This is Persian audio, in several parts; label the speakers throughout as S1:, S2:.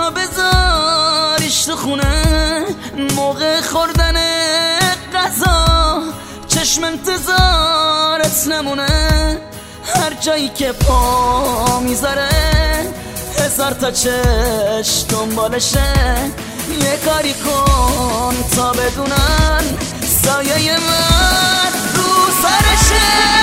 S1: تنها بذاریش تو خونه موقع خوردن غذا، چشم انتظارت نمونه. هر جایی که پا میذاره هزار تا چشم دنبالشه. یه کاری کن تا بدونن سایه من رو سرشه.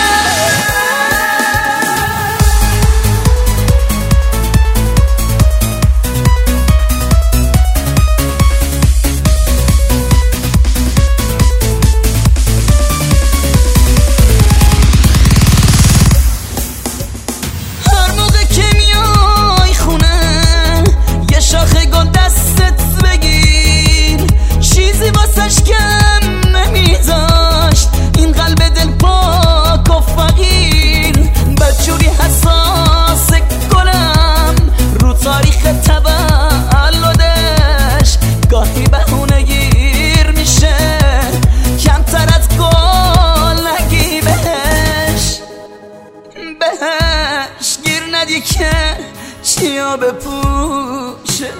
S1: شاخه گل دستت بگیر، چیزی واسش کم نمیذاشت. این قلب دل پاک و فقیر، بدجوری حساس گلم رو تاریخ تولدش. گاهی بهونه گیر میشه کمتر از گل نگی بهش گیر ندی که چیا بپوشه.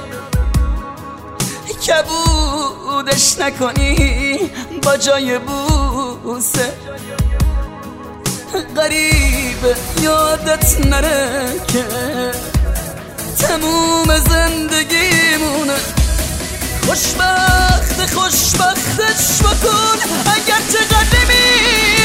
S1: کبودش نکنی با جای بوسه. غریبه یادت نره که تموم زندگیمونه. خوشبختش بکن اگر چقدر